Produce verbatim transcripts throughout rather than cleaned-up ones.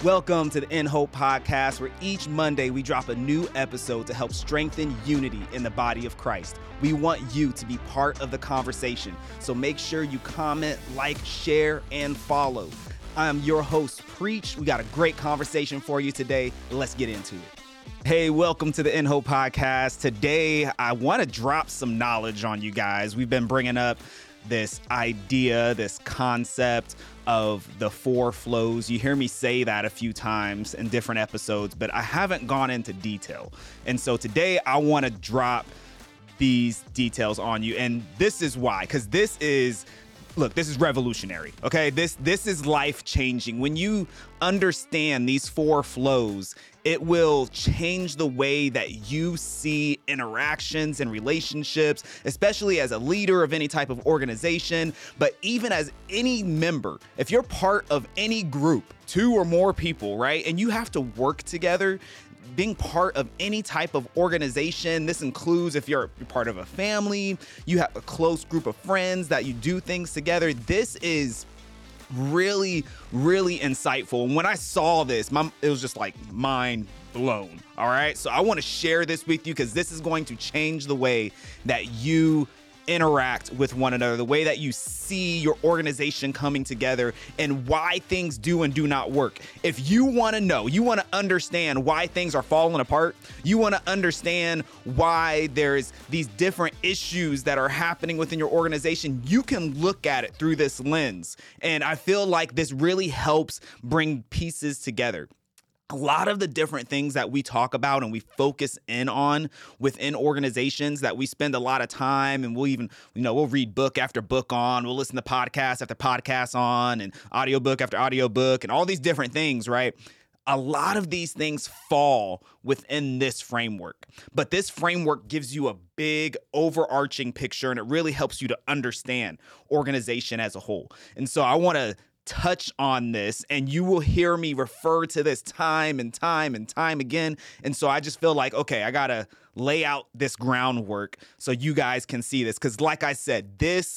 Welcome to the In Hope Podcast, where each Monday we drop a new episode to help strengthen unity in the body of Christ. We want you to be part of the conversation, so make sure you comment, like, share, and follow. I'm your host, Preach. We got a great conversation for you today. Let's get into it. Hey, welcome to the In Hope Podcast. Today, I want to drop some knowledge on you guys. We've been bringing up this idea, this concept of the four flows. You hear me say that a few times in different episodes, but I haven't gone into detail. And so today I want to drop these details on you. And this is why, because this is, look, this is revolutionary. Okay. This, this is life changing. When you understand these four flows, it will change the way that you see interactions and relationships, especially as a leader of any type of organization, but even as any member. If you're part of any group, two or more people, right, and you have to work together, being part of any type of organization, this includes if you're part of a family, you have a close group of friends that you do things together, this is really, really insightful. And when I saw this, my, it was just like mind blown. All right. So I want to share this with you because this is going to change the way that you interact with one another, the way that you see your organization coming together, and why things do and do not work. If you want to know, you want to understand why things are falling apart, you want to understand why there's these different issues that are happening within your organization, you can look at it through this lens. And I feel like this really helps bring pieces together. A lot of the different things that we talk about and we focus in on within organizations that we spend a lot of time, and we'll even, you know, we'll read book after book on, we'll listen to podcast after podcast on, and audiobook after audiobook, and all these different things, right? A lot of these things fall within this framework, but this framework gives you a big overarching picture, and it really helps you to understand organization as a whole. And so I want to touch on this, and you will hear me refer to this time and time and time again. And so I just feel like, okay, I got to lay out this groundwork so you guys can see this. Because like I said, this,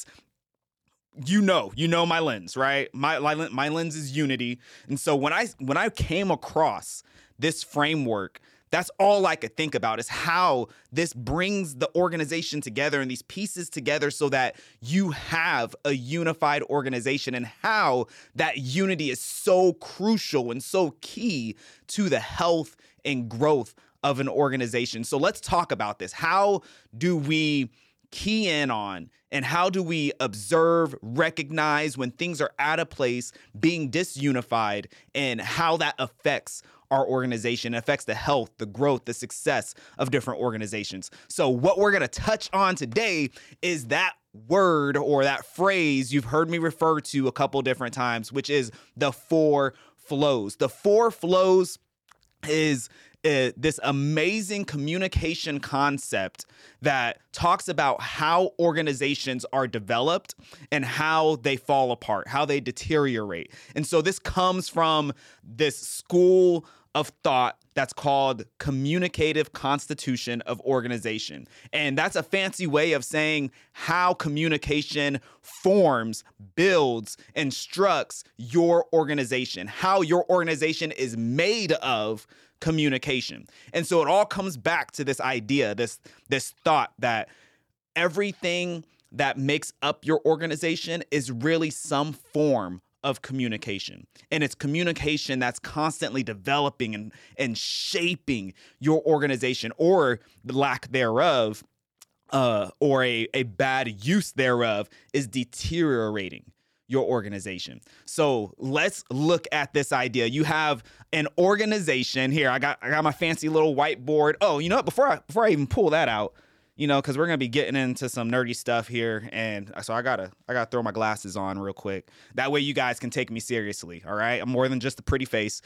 you know, you know my lens, right? My, my, my lens is unity. And so when I, when I came across this framework, that's all I could think about is how this brings the organization together and these pieces together so that you have a unified organization, and how that unity is so crucial and so key to the health and growth of an organization. So let's talk about this. How do we key in on, and how do we observe, recognize when things are out of place, being disunified, and how that affects our organization, affects the health, the growth, the success of different organizations. So what we're going to touch on today is that word or that phrase you've heard me refer to a couple different times, which is the four flows. The four flows is uh, this amazing communication concept that talks about how organizations are developed and how they fall apart, how they deteriorate. And so this comes from this school of thought that's called communicative constitution of organization. And that's a fancy way of saying how communication forms, builds, instructs your organization, how your organization is made of communication. And so it all comes back to this idea, this, this thought that everything that makes up your organization is really some form of communication. And it's communication that's constantly developing and, and shaping your organization, or the lack thereof, uh, or a, a bad use thereof is deteriorating your organization. So let's look at this idea. You have an organization here. I got I got my fancy little whiteboard. Oh, you know what? Before I before I even pull that out, you know, because we're gonna be getting into some nerdy stuff here, and so I gotta I gotta throw my glasses on real quick. That way, you guys can take me seriously. All right, I'm more than just a pretty face.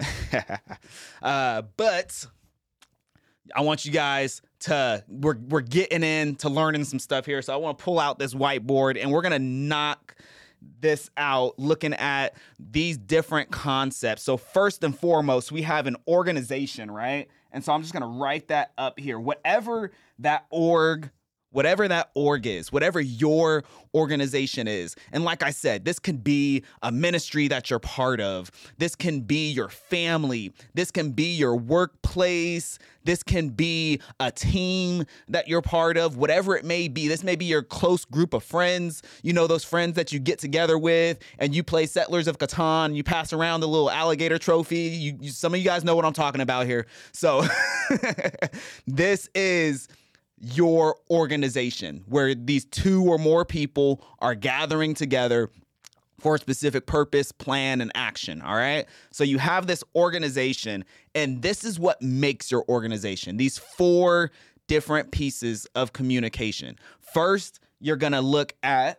uh, but I want you guys to we're we're getting into learning some stuff here. So I want to pull out this whiteboard, and we're gonna knock this out looking at these different concepts. So first and foremost, we have an organization, right? And so I'm just going to write that up here. Whatever that org whatever that org is, whatever your organization is. And like I said, this could be a ministry that you're part of. This can be your family. This can be your workplace. This can be a team that you're part of, whatever it may be. This may be your close group of friends, you know, those friends that you get together with and you play Settlers of Catan, you pass around the little alligator trophy. You, you, some of you guys know what I'm talking about here. So this is your organization where these two or more people are gathering together for a specific purpose, plan, and action, all right? So you have this organization, and this is what makes your organization, these four different pieces of communication. First, you're gonna look at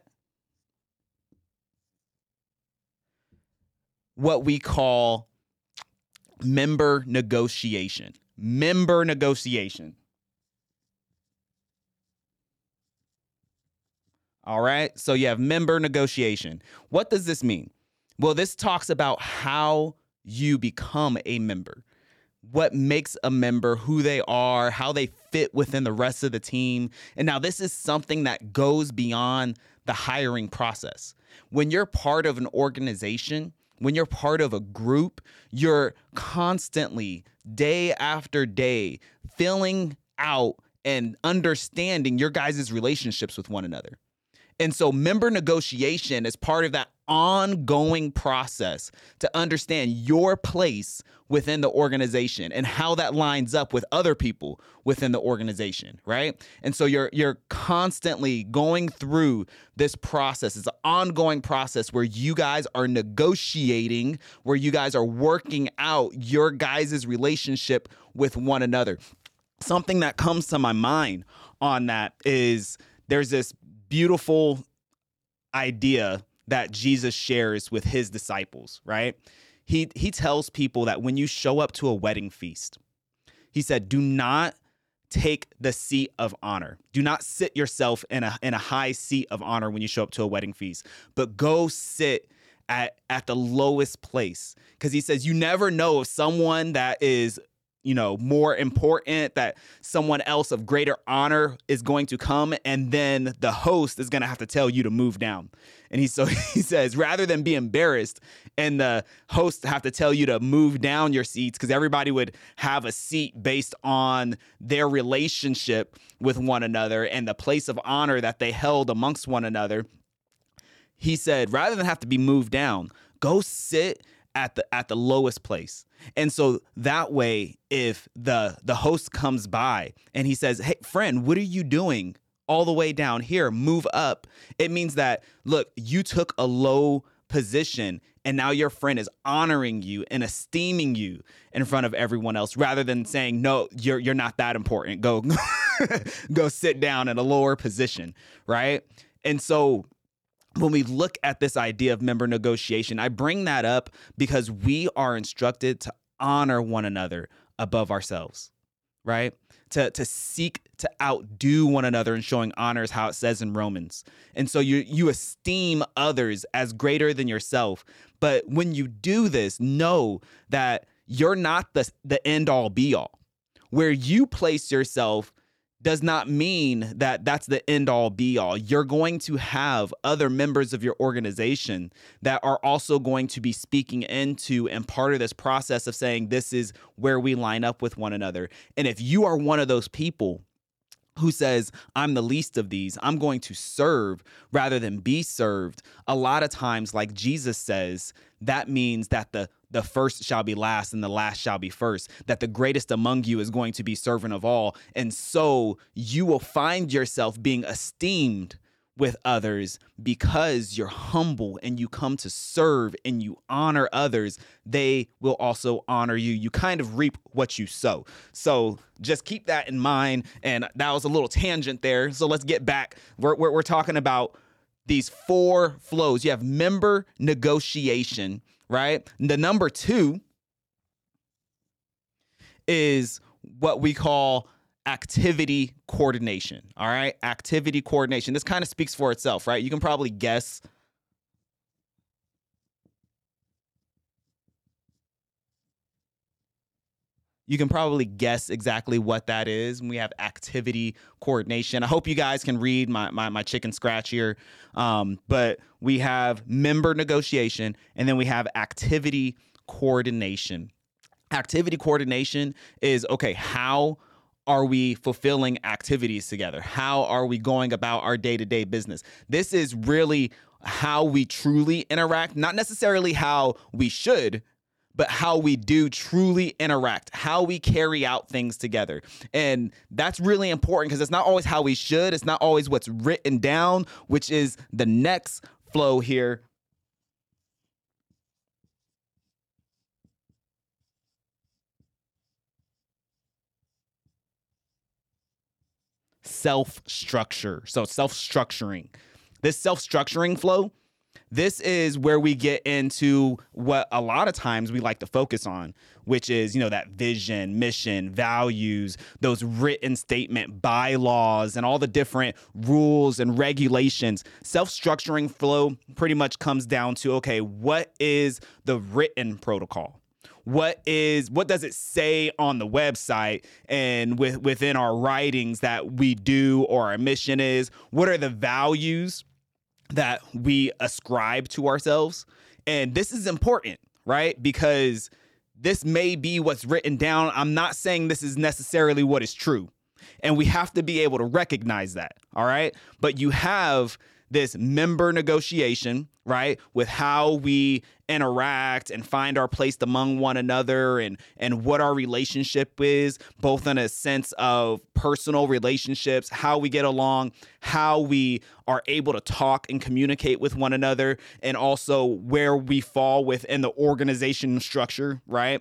what we call member negotiation. Member negotiation. All right, so you have member negotiation. What does this mean? Well, this talks about how you become a member, what makes a member, who they are, how they fit within the rest of the team. And now this is something that goes beyond the hiring process. When you're part of an organization, when you're part of a group, you're constantly, day after day, filling out and understanding your guys' relationships with one another. And so member negotiation is part of that ongoing process to understand your place within the organization and how that lines up with other people within the organization, right? And so you're you're constantly going through this process. It's an ongoing process where you guys are negotiating, where you guys are working out your guys' relationship with one another. Something that comes to my mind on that is there's this beautiful idea that Jesus shares with his disciples, right? He he tells people that when you show up to a wedding feast, he said, do not take the seat of honor. Do not sit yourself in a in a high seat of honor when you show up to a wedding feast, but go sit at at the lowest place. Because he says you never know if someone that is you know, more important, that someone else of greater honor is going to come, and then the host is going to have to tell you to move down. And he so he says, rather than be embarrassed and the host have to tell you to move down your seats, because everybody would have a seat based on their relationship with one another and the place of honor that they held amongst one another. He said, rather than have to be moved down, go sit at the at the lowest place. And so that way, if the the host comes by and he says, hey, friend, what are you doing all the way down here? Move up. It means that, look, you took a low position and now your friend is honoring you and esteeming you in front of everyone else, rather than saying, no, you're you're not that important. Go, go sit down in a lower position, right? And so when we look at this idea of member negotiation, I bring that up because we are instructed to honor one another above ourselves, right? To, to seek to outdo one another in showing honor is how it says in Romans. And so you, you esteem others as greater than yourself. But when you do this, know that you're not the, the end all be all. Where you place yourself does not mean that that's the end all be all. You're going to have other members of your organization that are also going to be speaking into and part of this process of saying, this is where we line up with one another. And if you are one of those people who says, I'm the least of these, I'm going to serve rather than be served, a lot of times, like Jesus says, that means that the the first shall be last and the last shall be first, that the greatest among you is going to be servant of all. And so you will find yourself being esteemed with others because you're humble and you come to serve and you honor others. They will also honor you. You kind of reap what you sow. So just keep that in mind. And that was a little tangent there. So let's get back. We're, we're, we're talking about these four flows. You have member negotiation, right? The number two is what we call activity coordination. All right. Activity coordination. This kind of speaks for itself, right? You can probably guess You can probably guess exactly what that is. And we have activity coordination. I hope you guys can read my my, my chicken scratch here. Um, but we have member negotiation, and then we have activity coordination. Activity coordination is, okay, how are we fulfilling activities together? How are we going about our day-to-day business? This is really how we truly interact, not necessarily how we should, but how we do truly interact, how we carry out things together. And that's really important because it's not always how we should. It's not always what's written down, which is the next flow here. Self-structure. So self-structuring. This self-structuring flow, this is where we get into what a lot of times we like to focus on, which is, you know, that vision, mission, values, those written statement bylaws, and all the different rules and regulations. Self-structuring flow pretty much comes down to, okay, what is the written protocol? What is what does it say on the website and with, within our writings that we do, or our mission is? What are the values that we ascribe to ourselves? And this is important, right? Because this may be what's written down. I'm not saying this is necessarily what is true. And we have to be able to recognize that, all right? But you have this member negotiation, right, with how we interact and find our place among one another, and and what our relationship is, both in a sense of personal relationships, how we get along, how we are able to talk and communicate with one another, and also where we fall within the organization structure, right?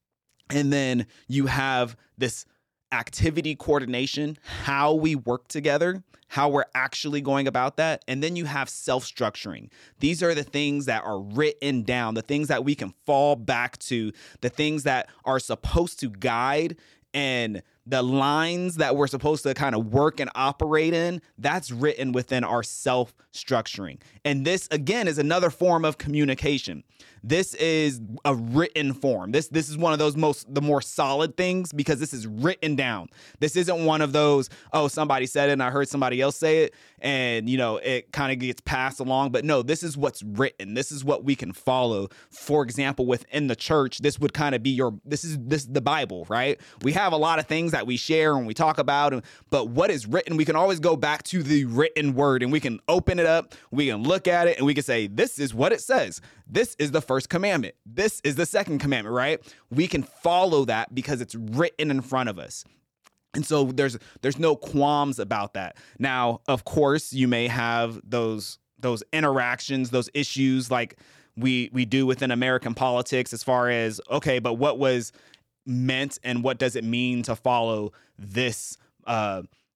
And then you have this activity coordination, how we work together, how we're actually going about that. And then you have self-structuring. These are the things that are written down, the things that we can fall back to, the things that are supposed to guide, and the lines that we're supposed to kind of work and operate in. That's written within our self-structuring. And this, again, is another form of communication. This is a written form. This this is one of those most the more solid things, because this is written down. This isn't one of those, oh, somebody said it and I heard somebody else say it, and you know it kind of gets passed along. But no, this is what's written. This is what we can follow. For example, within the church, this would kind of be your this is this the Bible, right? We have a lot of things that we share and we talk about, but what is written, we can always go back to the written word, and we can open it up, we can look at it, and we can say, this is what it says. This is the first commandment. This is the second commandment, right? We can follow that because it's written in front of us. And so there's there's no qualms about that. Now, of course, you may have those those interactions, those issues like we we do within American politics, as far as, okay, but what was meant and what does it mean to follow this uh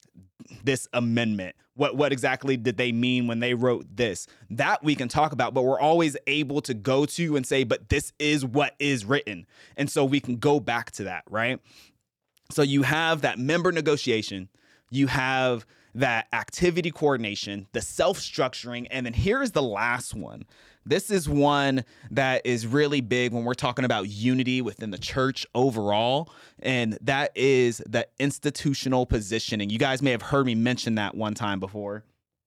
this amendment? What what exactly did they mean when they wrote this? That we can talk about, but we're always able to go to and say, but this is what is written. And so we can go back to that, right? So you have that member negotiation, you have that activity coordination, the self-structuring, and then here's the last one. This is one that is really big when we're talking about unity within the church overall, and that is the institutional positioning. You guys may have heard me mention that one time before.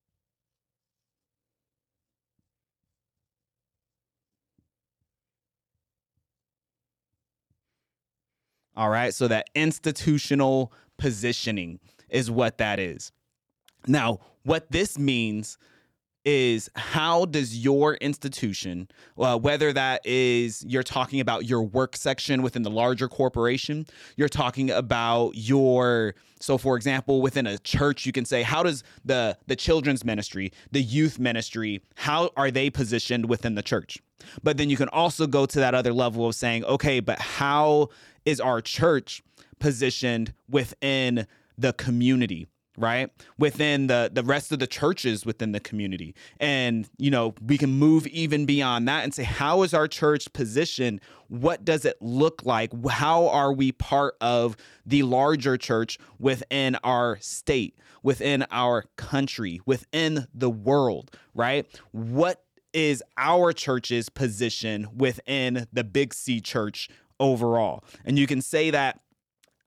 All right, so that institutional positioning is what that is. Now, what this means is, how does your institution, uh, whether that is you're talking about your work section within the larger corporation, you're talking about your, so for example, within a church, you can say, how does the, the children's ministry, the youth ministry, how are they positioned within the church? But then you can also go to that other level of saying, okay, but how is our church positioned within the community? Right? Within the, the rest of the churches within the community. And, you know, we can move even beyond that and say, how is our church positioned? What does it look like? How are we part of the larger church within our state, within our country, within the world, right? What is our church's position within the Big C church overall? And you can say that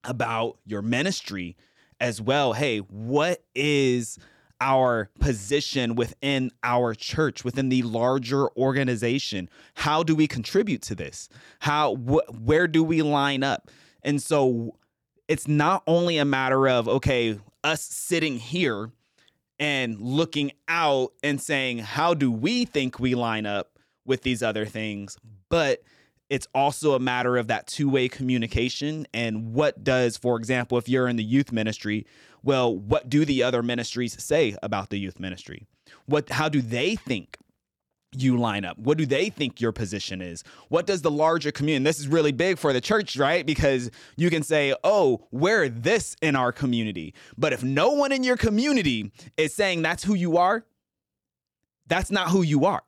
about your ministry as well. Hey, what is our position within our church, within the larger organization? How do we contribute to this? How, wh- where do we line up? And so it's not only a matter of, okay, us sitting here and looking out and saying, how do we think we line up with these other things? But it's also a matter of that two-way communication. And what does, for example, if you're in the youth ministry, well, what do the other ministries say about the youth ministry? What, how do they think you line up? What do they think your position is? What does the larger community, and this is really big for the church, right? Because you can say, oh, we're this in our community. But if no one in your community is saying that's who you are, that's not who you are.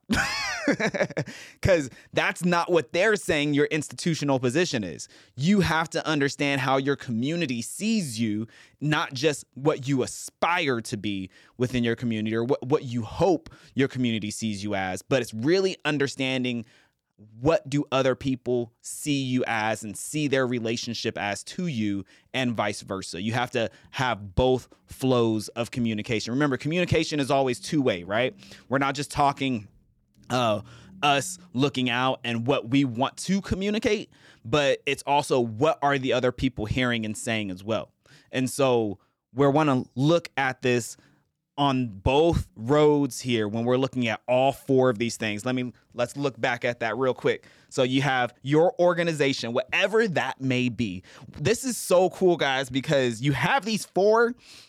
Because that's not what they're saying your institutional position is. You have to understand how your community sees you, not just what you aspire to be within your community or what, what you hope your community sees you as, but it's really understanding what do other people see you as and see their relationship as to you, and vice versa. You have to have both flows of communication. Remember, communication is always two-way, right? We're not just talking Uh, us looking out and what we want to communicate, but it's also what are the other people hearing and saying as well. And so we want to look at this on both roads here when we're looking at all four of these things. Let me let's look back at that real quick. So you have your organization, whatever that may be. This is so cool, guys, because you have these four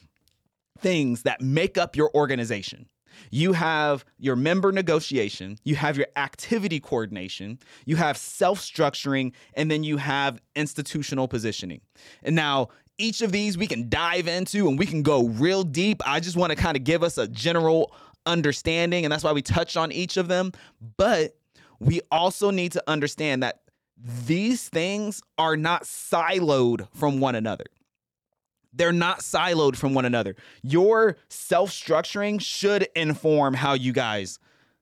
things that make up your organization. You have your member negotiation, you have your activity coordination, you have self-structuring, and then you have institutional positioning. And now each of these we can dive into and we can go real deep. I just want to kind of give us a general understanding, and that's why we touch on each of them. But we also need to understand that these things are not siloed from one another. They're not siloed from one another. Your self-structuring should inform how you guys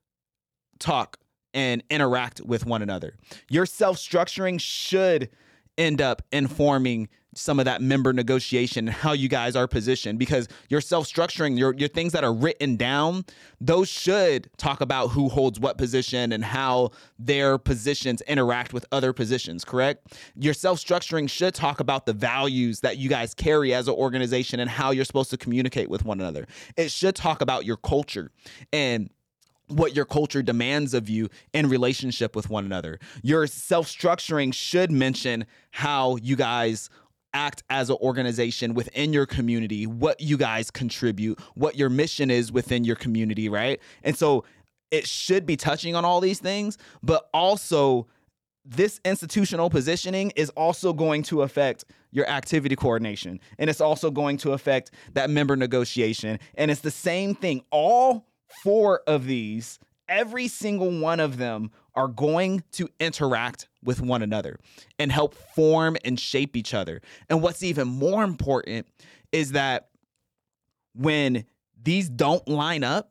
talk and interact with one another. Your self-structuring should end up informing some of that member negotiation and how you guys are positioned, because your self-structuring, your, your things that are written down, those should talk about who holds what position and how their positions interact with other positions, correct? Your self-structuring should talk about the values that you guys carry as an organization and how you're supposed to communicate with one another. It should talk about your culture and what your culture demands of you in relationship with one another. Your self-structuring should mention how you guys act as an organization within your community, what you guys contribute, what your mission is within your community, right? And so it should be touching on all these things, but also this institutional positioning is also going to affect your activity coordination, and it's also going to affect that member negotiation. And it's the same thing. All four of these, every single one of them are going to interact with one another and help form and shape each other. And what's even more important is that when these don't line up,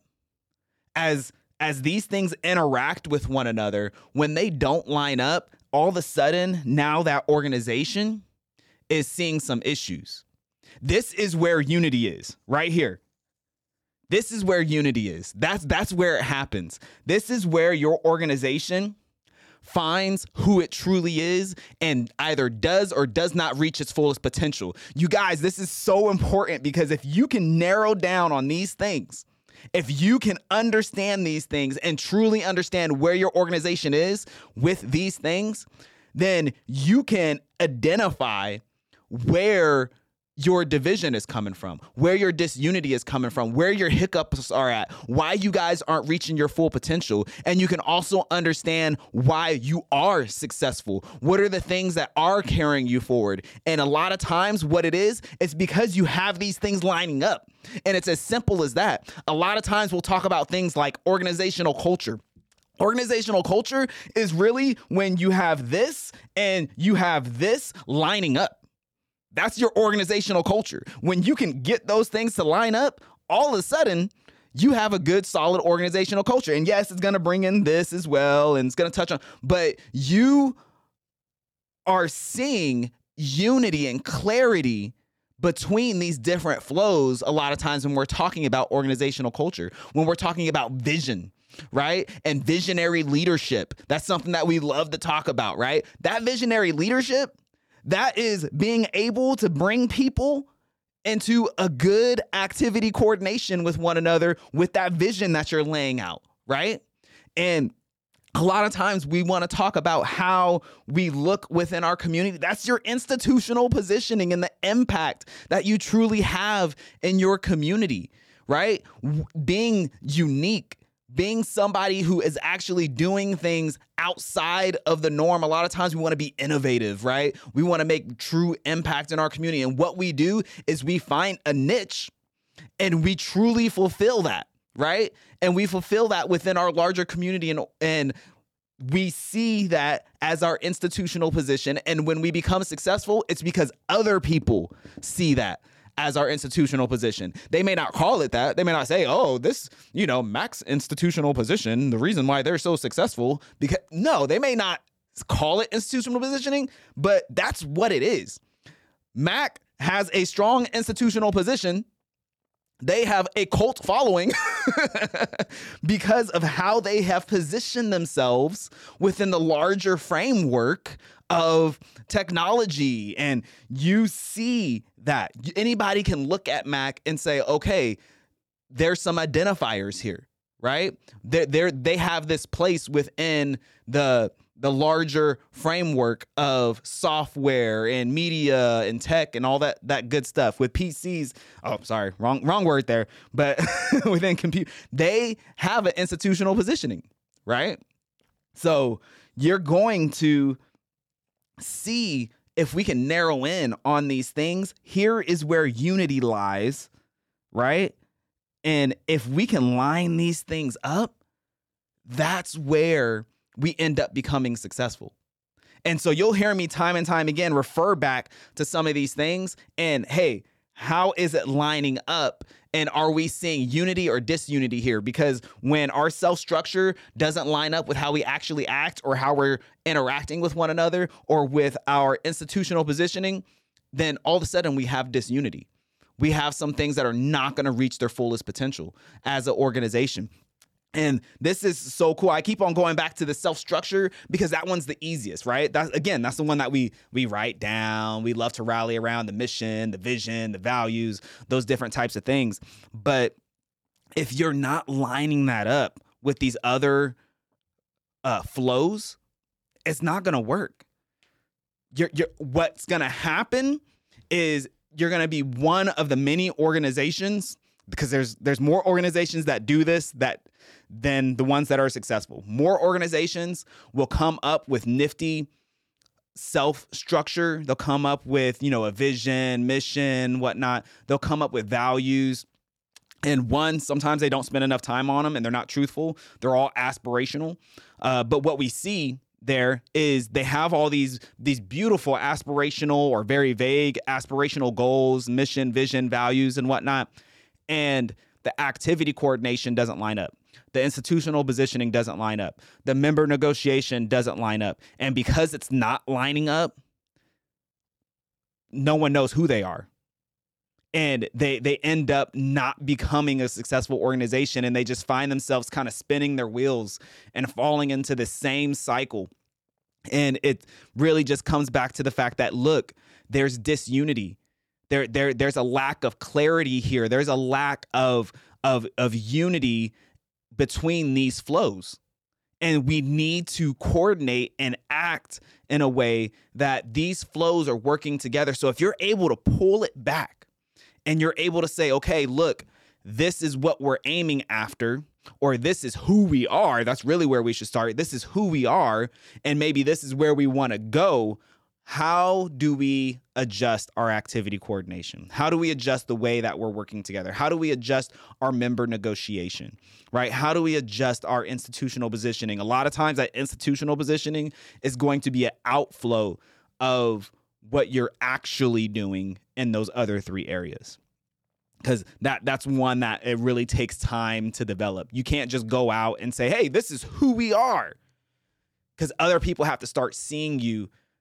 as as these things interact with one another, when they don't line up, all of a sudden now that organization is seeing some issues. This is where unity is, right here. This is where unity is. That's that's where it happens. This is where your organization finds who it truly is and either does or does not reach its fullest potential. You guys, this is so important, because if you can narrow down on these things, if you can understand these things and truly understand where your organization is with these things, then you can identify where your division is coming from, where your disunity is coming from, where your hiccups are at, why you guys aren't reaching your full potential. And you can also understand why you are successful. What are the things that are carrying you forward? And a lot of times what it is, it's because you have these things lining up. And it's as simple as that. A lot of times we'll talk about things like organizational culture. Organizational culture is really when you have this and you have this lining up. That's your organizational culture. When you can get those things to line up, all of a sudden, you have a good, solid organizational culture. And yes, it's going to bring in this as well, and it's going to touch on, but you are seeing unity and clarity between these different flows a lot of times when we're talking about organizational culture, when we're talking about vision, right? And visionary leadership. That's something that we love to talk about, right? That visionary leadership, that is being able to bring people into a good activity coordination with one another with that vision that you're laying out, right? And a lot of times we want to talk about how we look within our community. That's your institutional positioning and the impact that you truly have in your community, right? Being unique, being somebody who is actually doing things outside of the norm. A lot of times we want to be innovative, right? We want to make true impact in our community. And what we do is we find a niche and we truly fulfill that, right? And we fulfill that within our larger community, and and we see that as our institutional position. And when we become successful, it's because other people see that as our institutional position. They may not call it that. They may not say, oh, this, you know, Mac's institutional position, the reason why they're so successful, because no, they may not call it institutional positioning, but that's what it is. Mac has a strong institutional position. They have a cult following because of how they have positioned themselves within the larger framework of technology. And you see that anybody can look at Mac and say, okay, there's some identifiers here, right? They're, they're, they have this place within the the larger framework of software and media and tech and all that that good stuff with P Cs. Oh, sorry, wrong wrong word there. But within compute, they have an institutional positioning, right? So you're going to see if we can narrow in on these things. Here is where unity lies, right? And if we can line these things up, that's where we end up becoming successful. And so you'll hear me time and time again refer back to some of these things. And hey, how is it lining up? And are we seeing unity or disunity here? Because when our self-structure doesn't line up with how we actually act or how we're interacting with one another or with our institutional positioning, then all of a sudden we have disunity. We have some things that are not going to reach their fullest potential as an organization. And this is so cool. I keep on going back to the self-structure because that one's the easiest, right? That's, again, that's the one that we we write down. We love to rally around the mission, the vision, the values, those different types of things. But if you're not lining that up with these other uh, flows, it's not going to work. You're, you're, what's going to happen is you're going to be one of the many organizations, because there's there's more organizations that do this that than the ones that are successful. More organizations will come up with nifty self-structure. They'll come up with, you know, a vision, mission, whatnot. They'll come up with values. And one, sometimes they don't spend enough time on them and they're not truthful. They're all aspirational. Uh, but what we see there is they have all these these beautiful aspirational or very vague aspirational goals, mission, vision, values, and whatnot. And the activity coordination doesn't line up. The institutional positioning doesn't line up. The member negotiation doesn't line up. And because it's not lining up, no one knows who they are. And they they end up not becoming a successful organization, and they just find themselves kind of spinning their wheels and falling into the same cycle. And it really just comes back to the fact that, look, there's disunity. There, there, there's a lack of clarity here. There's a lack of, of, of unity between these flows. And we need to coordinate and act in a way that these flows are working together. So if you're able to pull it back and you're able to say, okay, look, this is what we're aiming after, or this is who we are. That's really where we should start. This is who we are. And maybe this is where we want to go. How do we adjust our activity coordination? How do we adjust the way that we're working together? How do we adjust our member negotiation, right? How do we adjust our institutional positioning? A lot of times that institutional positioning is going to be an outflow of what you're actually doing in those other three areas. Because that that's one that it really takes time to develop. You can't just go out and say, hey, this is who we are. Because other people have to start seeing you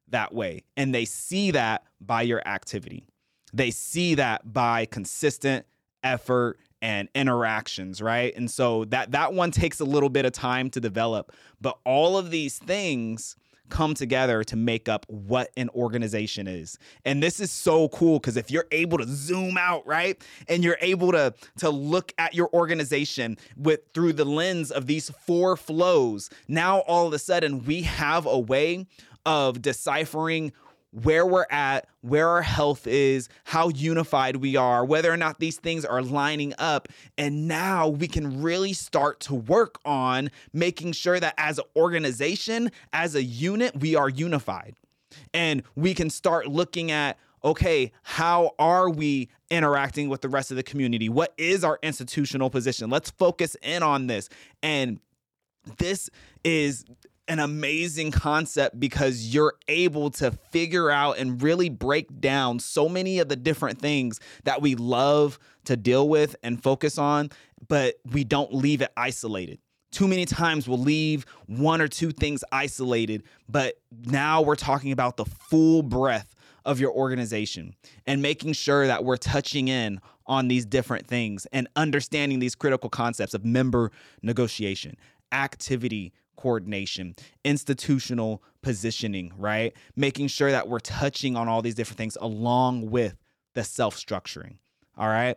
that way. And they see that by your activity. They see that by consistent effort and interactions, right? And so that that one takes a little bit of time to develop, but all of these things come together to make up what an organization is. And this is so cool because if you're able to zoom out, right, and you're able to to look at your organization with through the lens of these four flows, now all of a sudden we have a way of deciphering where we're at, where our health is, how unified we are, whether or not these things are lining up. And now we can really start to work on making sure that as an organization, as a unit, we are unified. And we can start looking at, okay, how are we interacting with the rest of the community? What is our institutional position? Let's focus in on this. And this is an amazing concept because you're able to figure out and really break down so many of the different things that we love to deal with and focus on, but we don't leave it isolated. Too many times we'll leave one or two things isolated, but now we're talking about the full breadth of your organization and making sure that we're touching in on these different things and understanding these critical concepts of member negotiation, activity coordination, institutional positioning, right? Making sure that we're touching on all these different things along with the self-structuring. All right.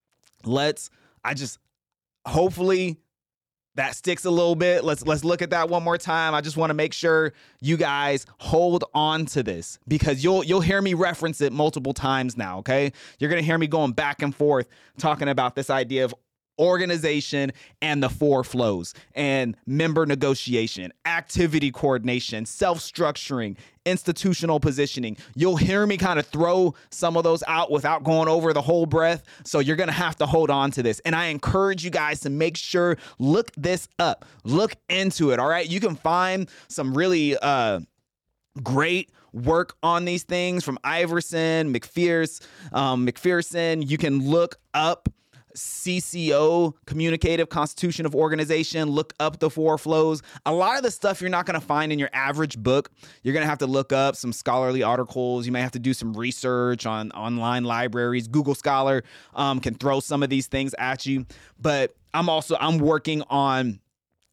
Let's, I just, hopefully that sticks a little bit. Let's, let's look at that one more time. I just want to make sure you guys hold on to this because you'll, you'll hear me reference it multiple times now. Okay. You're going to hear me going back and forth talking about this idea of organization and the four flows and member negotiation, activity coordination, self-structuring, institutional positioning. You'll hear me kind of throw some of those out without going over the whole breadth. So you're going to have to hold on to this. And I encourage you guys to make sure, look this up, look into it. All right. You can find some really, uh, great work on these things from Iverson, McPherson, um, McPherson. You can look up C C O, Communicative Constitution of Organization, look up the four flows. A lot of the stuff you're not going to find in your average book. You're going to have to look up some scholarly articles. You may have to do some research on online libraries. Google Scholar um, can throw some of these things at you. But I'm also, I'm working on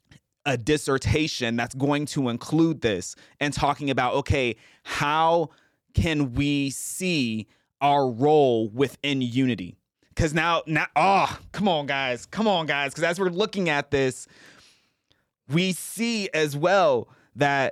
a dissertation that's going to include this and talking about, okay, how can we see our role within unity? Because now, now, oh, come on, guys. Come on, guys. Because as we're looking at this, we see as well that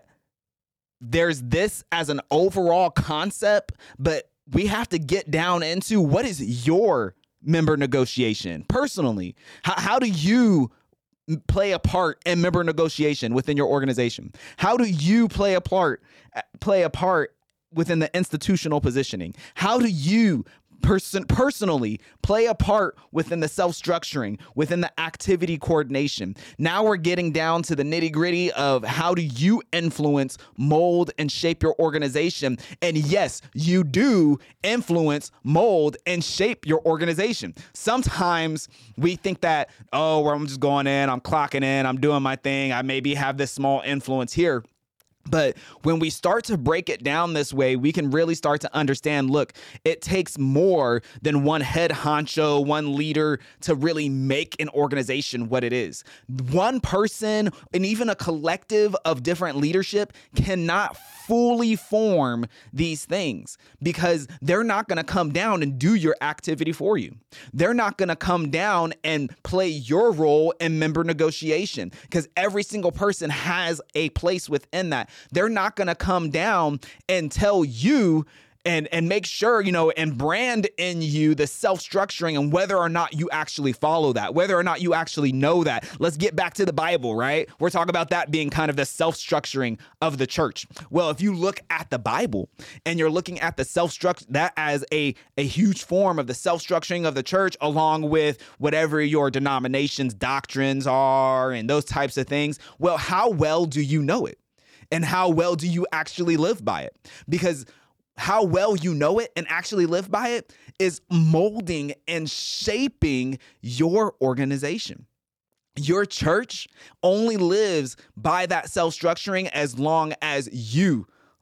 there's this as an overall concept, but we have to get down into what is your member negotiation personally? How, how do you play a part in member negotiation within your organization? How do you play a part, play a part within the institutional positioning? How do you Person, personally play a part within the self-structuring, within the activity coordination? Now we're getting down to the nitty-gritty of how do you influence, mold, and shape your organization? And yes, you do influence, mold, and shape your organization. Sometimes we think that, oh, well, I'm just going in, I'm clocking in, I'm doing my thing, I maybe have this small influence here. But when we start to break it down this way, we can really start to understand, look, it takes more than one head honcho, one leader to really make an organization what it is. One person and even a collective of different leadership cannot fully form these things because they're not going to come down and do your activity for you. They're not going to come down and play your role in member negotiation because every single person has a place within that. They're not going to come down and tell you and, and make sure, you know, and brand in you the self-structuring and whether or not you actually follow that, whether or not you actually know that. Let's get back to the Bible, right? We're talking about that being kind of the self-structuring of the church. Well, if you look at the Bible and you're looking at the self-structure, that as a, a huge form of the self-structuring of the church, along with whatever your denomination's doctrines are and those types of things, well, how well do you know it? And how well do you actually live by it? Because how well you know it and actually live by it is molding and shaping your organization. Your church only lives by that self-structuring as long as you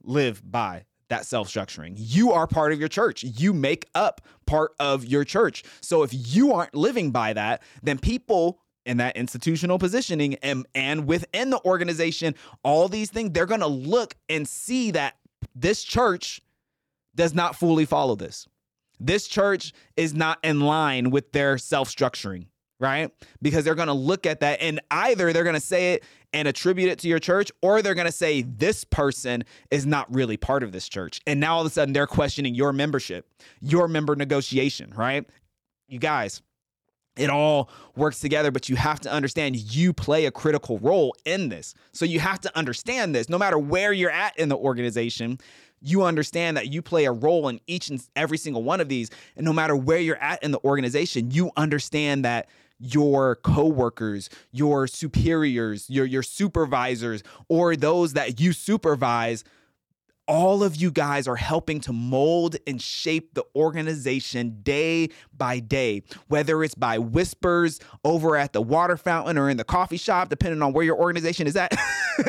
live by that self-structuring. You are part of your church. You make up part of your church. So if you aren't living by that, then people in that institutional positioning and, and within the organization, all these things, they're going to look and see that this church does not fully follow this. This church is not in line with their self-structuring, right? Because they're going to look at that and either they're going to say it and attribute it to your church, or they're going to say this person is not really part of this church. And now all of a sudden they're questioning your membership, your member negotiation, right? You guys, it all works together, but you have to understand you play a critical role in this. So you have to understand this no matter where you're at in the organization. You understand that you play a role in each and every single one of these. And no matter where you're at in the organization, you understand that your coworkers, your superiors, your, your supervisors, or those that you supervise, all of you guys are helping to mold and shape the organization day by day, whether it's by whispers over at the water fountain or in the coffee shop, depending on where your organization is at,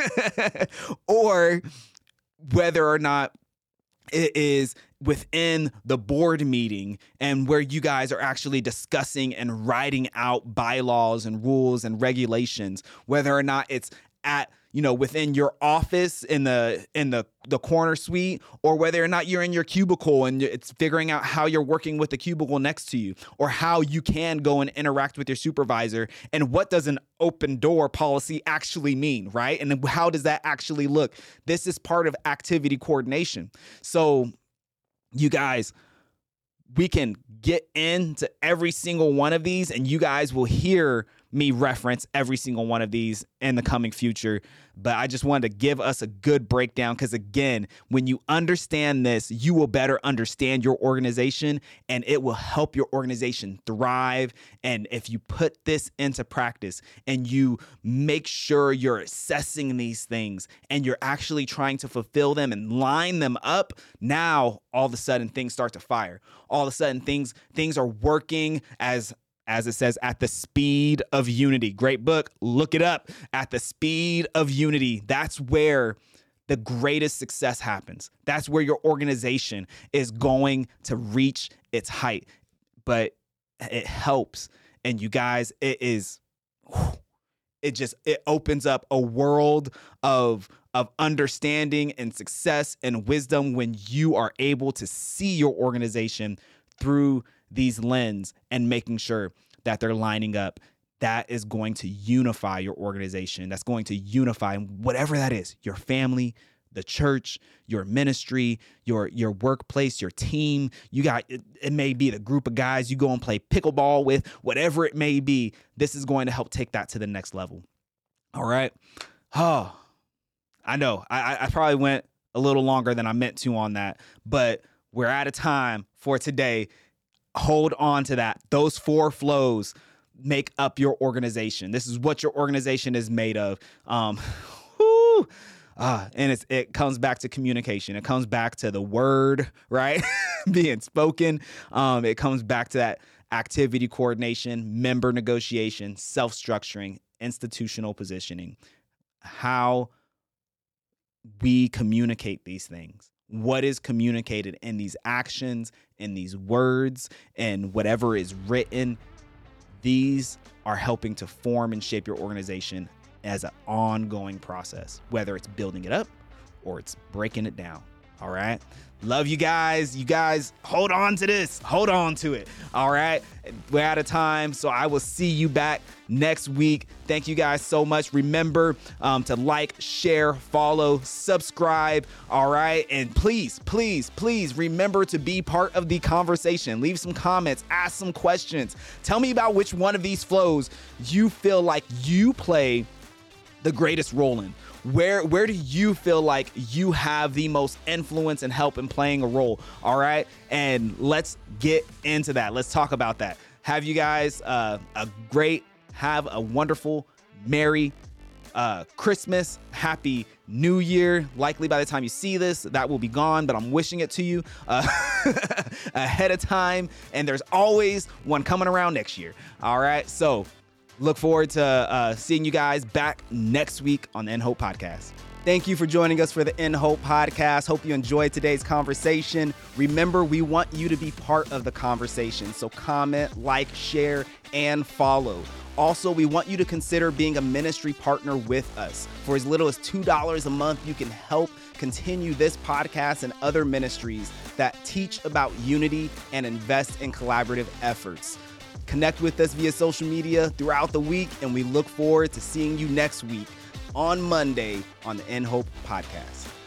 or whether or not it is within the board meeting and where you guys are actually discussing and writing out bylaws and rules and regulations, whether or not it's at, you know, within your office in the in the, the corner suite, or whether or not you're in your cubicle and it's figuring out how you're working with the cubicle next to you, or how you can go and interact with your supervisor, and what does an open door policy actually mean, right? And how does that actually look? This is part of activity coordination. So you guys, we can get into every single one of these, and you guys will hear me reference every single one of these in the coming future. But I just wanted to give us a good breakdown because, again, when you understand this, you will better understand your organization and it will help your organization thrive. And if you put this into practice and you make sure you're assessing these things and you're actually trying to fulfill them and line them up, now all of a sudden things start to fire. All of a sudden things things are working as As it says, at the speed of unity. Great book. Look it up. At the speed of unity. That's where the greatest success happens. That's where your organization is going to reach its height. But it helps. And you guys, it is, it just, it opens up a world of, of understanding and success and wisdom when you are able to see your organization through these lens and making sure that they're lining up. That is going to unify your organization. That's going to unify whatever that is, your family, the church, your ministry, your your workplace, your team. You got, it, it may be the group of guys you go and play pickleball with, whatever it may be. This is going to help take that to the next level. All right. Oh, I know I, I probably went a little longer than I meant to on that, but we're out of time for today. Hold on to that. Those four flows make up your organization. This is what your organization is made of. Um, whoo, uh, and it's, it comes back to communication. It comes back to the word, right? Being spoken. Um, it comes back to that activity coordination, member negotiation, self-structuring, institutional positioning, how we communicate these things. What is communicated in these actions, in these words, and whatever is written, these are helping to form and shape your organization as an ongoing process, whether it's building it up or it's breaking it down. All right. Love you guys. You guys hold on to this. Hold on to it. All right. We're out of time. So I will see you back next week. Thank you guys so much. Remember um, to like, share, follow, subscribe. All right. And please, please, please remember to be part of the conversation. Leave some comments, ask some questions. Tell me about which one of these flows you feel like you play the greatest role in. Where where do you feel like you have the most influence and help in playing a role? All right. And let's get into that. Let's talk about that. Have you guys uh, a great, have a wonderful, Merry uh, Christmas. Happy New Year. Likely by the time you see this, that will be gone, but I'm wishing it to you uh, ahead of time. And there's always one coming around next year. All right. So look forward to uh, seeing you guys back next week on the N Hope Podcast. Thank you for joining us for the In Hope podcast. Hope you enjoyed today's conversation. Remember, we want you to be part of the conversation. So comment, like, share, and follow. Also, we want you to consider being a ministry partner with us. For as little as two dollars a month, you can help continue this podcast and other ministries that teach about unity and invest in collaborative efforts. Connect with us via social media throughout the week, and we look forward to seeing you next week on Monday on the In Hope podcast.